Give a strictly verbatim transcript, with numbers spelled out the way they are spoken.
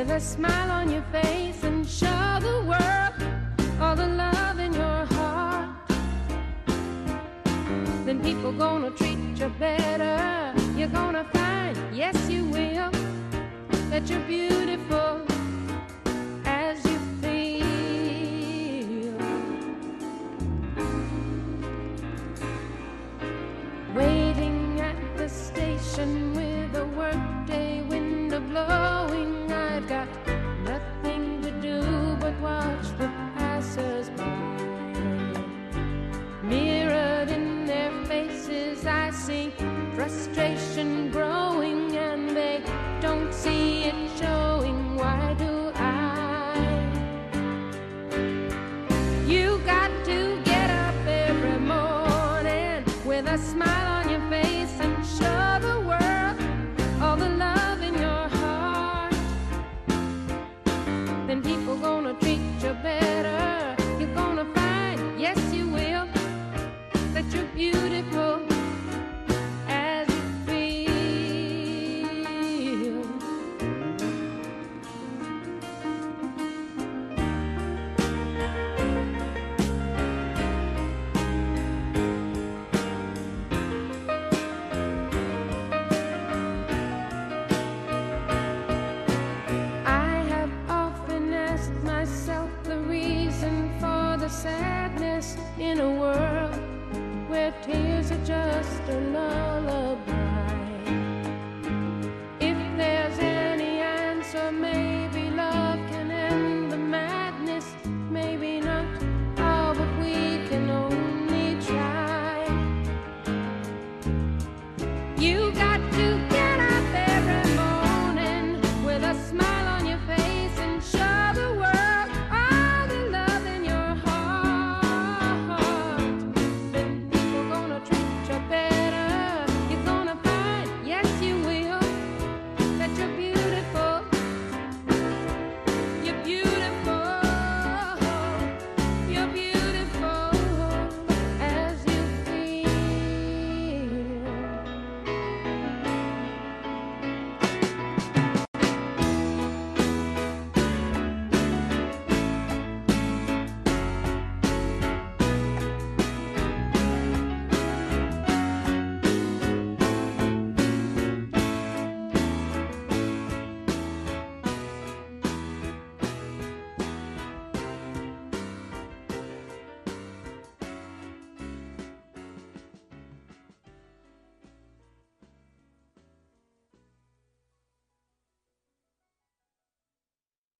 with a smile on your face and show the world all the love in your heart, then people gonna treat you better. You're gonna find, yes you will, that you're beautiful as you feel. Waiting at the station with a workday window blowing, I've got nothing to do but watch the passers-by. Mirrored in their faces I see frustration growing, and they don't see it showing. Why do I? You got to get up every morning with a smile on your face and show the world all the love in your heart, then people gonna treat you better. You're gonna find, yes you will, that you're beautiful